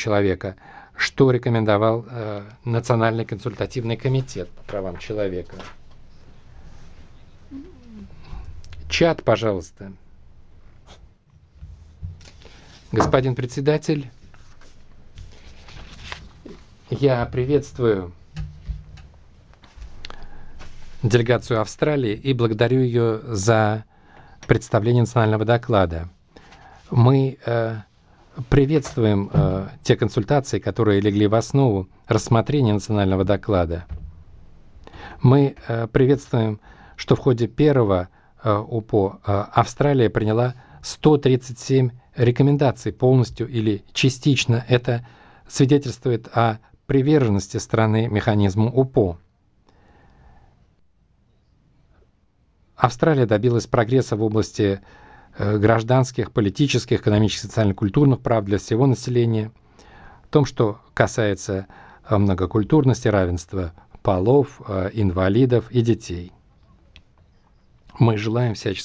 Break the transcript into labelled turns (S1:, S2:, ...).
S1: человека, что рекомендовал Национальный консультативный комитет по правам человека. Чат, пожалуйста. Господин председатель, я приветствую делегацию Австралии и благодарю ее за представление национального доклада. Мы приветствуем те консультации, которые легли в основу рассмотрения национального доклада. Мы приветствуем, что в ходе первого УПО Австралия приняла 137 рекомендаций полностью или частично. Это свидетельствует о приверженности страны механизму УПО. Австралия добилась прогресса в области гражданских, политических, экономических, социально-культурных прав для всего населения, в том, что касается многокультурности, равенства полов, инвалидов и детей. Мы желаем всячески